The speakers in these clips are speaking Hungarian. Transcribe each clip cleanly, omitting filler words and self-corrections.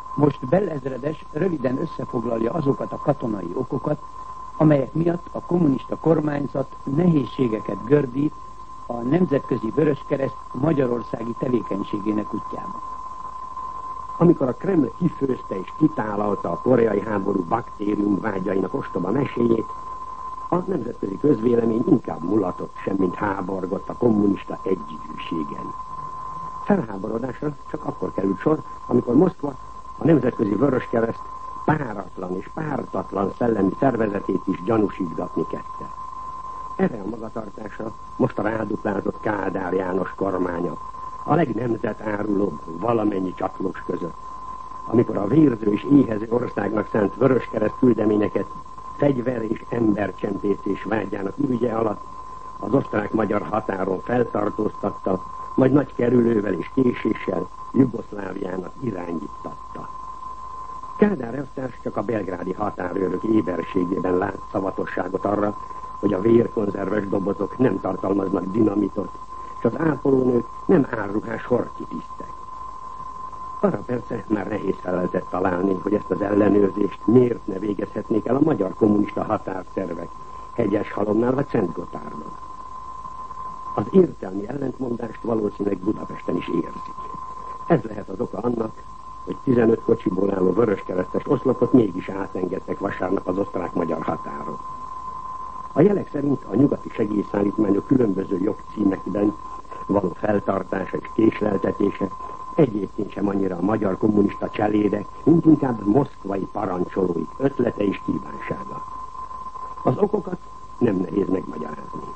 Most Bell ezredes röviden összefoglalja azokat a katonai okokat, amelyek miatt a kommunista kormányzat nehézségeket gördít a Nemzetközi Vöröskereszt magyarországi tevékenységének útjában. Amikor a Kreml kifőzte és kitálalta a koreai háború baktérium vágyainak ostoba meséjét, a nemzetközi közvélemény inkább mulatott, semmint háborgott a kommunista egyidőségen. Felháborodásra csak akkor került sor, amikor Moszkva a Nemzetközi Vöröskereszt páratlan és pártatlan szellemi szervezetét is gyanúsítgatni kezdte. Erre a magatartásra most a ráduplázott Kádár János kormánya a legnemzetárulóbb valamennyi csatlós között, amikor a vérző és éhező országnak szánt Vöröskereszt küldeményeket fegyver és embercsempészés vágyának ürügye alatt az osztrák-magyar határon feltartóztatta, majd nagy kerülővel és késéssel Jugoszláviának irányítatta. Kádár elvtárs csak a belgrádi határőrök éberségében lát szavatosságot arra, hogy a vérkonzerves dobozok nem tartalmaznak dinamitot, és az ápolónők nem árruhás hortitisztek. Arra persze már nehéz feleltet találni, hogy ezt az ellenőrzést miért ne végezhetnék el a magyar kommunista határszervek Hegyeshalomnál vagy Szentgotthardon. Az értelmi ellentmondást valószínűleg Budapesten is érzik. Ez lehet az oka annak, hogy 15 kocsiból álló vöröskeresztes oszlopot mégis átengedtek vasárnap az osztrák-magyar határon. A jelek szerint a nyugati segélyszállítmányok különböző jogcímekben való feltartása és késleltetése egyébként sem annyira a magyar kommunista cselédek, mint inkább moszkvai parancsolóik ötlete és kívánsága. Az okokat nem nehéz megmagyarázni.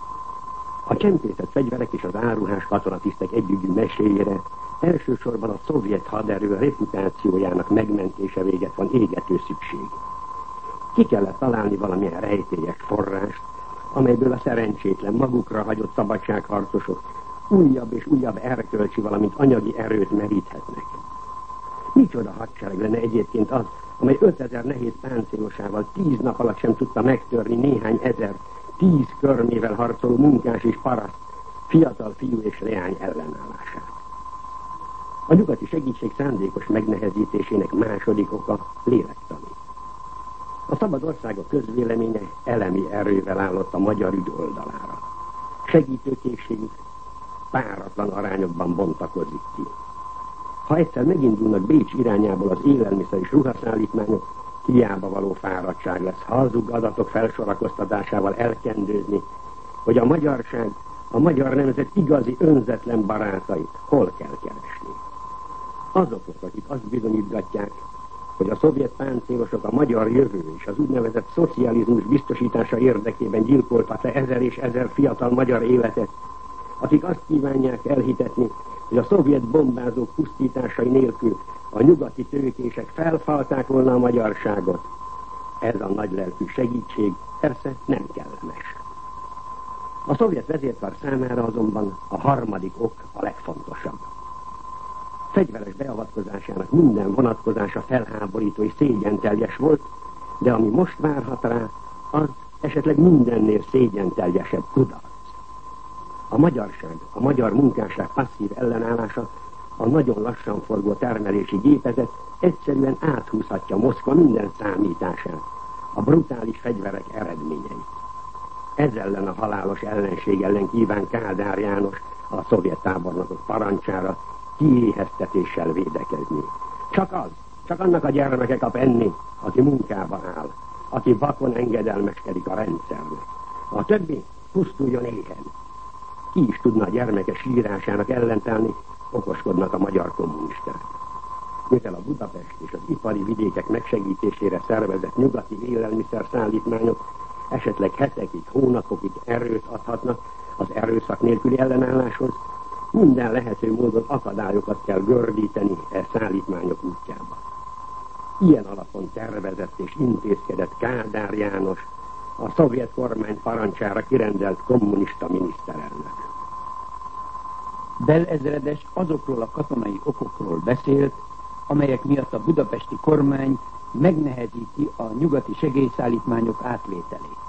A csempészett fegyverek és az áruhás katonatisztek együgyű meséjére elsősorban a szovjet haderő reputációjának megmentése véget van égető szükség. Ki kellett találni valamilyen rejtélyes forrást, amelyből a szerencsétlen magukra hagyott szabadságharcosok újabb és újabb erkölcsi, valamint anyagi erőt meríthetnek. Micsoda hadsereg lenne egyébként az, amely 5000 nehéz páncélosával 10 nap alatt sem tudta megtörni néhány ezer 10 körmével harcoló munkás és paraszt, fiatal fiú és leány ellenállását. A nyugati segítség szándékos megnehezítésének második oka lélektani. A szabad országok közvéleménye elemi erővel állott a magyar ügy oldalára. Segítőkészségük páratlan arányokban bontakozik ki. Ha egyszer megindulnak Bécs irányából az élelmiszer és ruhaszállítmányok, hiába való fáradtság lesz hazug adatok felsorakoztatásával elkendőzni, hogy a magyarság, a magyar nemzet igazi önzetlen barátait hol kell keresni. Azoknak, akik azt bizonyítgatják, hogy a szovjet páncélosok a magyar jövő és az úgynevezett szocializmus biztosítása érdekében gyilkoltak le 1000 és 1000 fiatal magyar életet, akik azt kívánják elhitetni, hogy a szovjet bombázók pusztításai nélkül a nyugati tőkések felfalták volna a magyarságot. Ez a nagylelkű segítség persze nem kellemes. A szovjet vezérkar számára azonban a harmadik ok a legfontosabb. Fegyveres beavatkozásának minden vonatkozása felháborító és szégyenteljes volt, de ami most várhat rá, az esetleg mindennél szégyenteljesebb kudarc. A magyarság, a magyar munkásság passzív ellenállása, a nagyon lassan forgó termelési gépezet egyszerűen áthúzhatja Moszkva minden számítását, a brutális fegyverek eredményeit. Ez ellen a halálos ellenség ellen kíván Kádár János a szovjet tábornokok parancsára kiéheztetéssel védekezni. Csak annak a gyermeke kap enni, aki munkába áll, aki vakon engedelmeskedik a rendszernek. A többi pusztuljon éhen. Ki is tudna a gyermeke sírásának ellentállni, okoskodnak a magyar kommunisták. Mivel a Budapest és az ipari vidékek megsegítésére szervezett nyugati élelmiszerszállítmányok esetleg hetekig, hónapokig erőt adhatnak az erőszak nélküli ellenálláshoz, minden lehető módon akadályokat kell gördíteni e szállítmányok útjába. Ilyen alapon tervezett és intézkedett Kádár János, a szovjet kormány parancsára kirendelt kommunista miniszterelnök. Bell ezredes azokról a katonai okokról beszélt, amelyek miatt a budapesti kormány megnehezíti a nyugati segélyszállítmányok átvételét.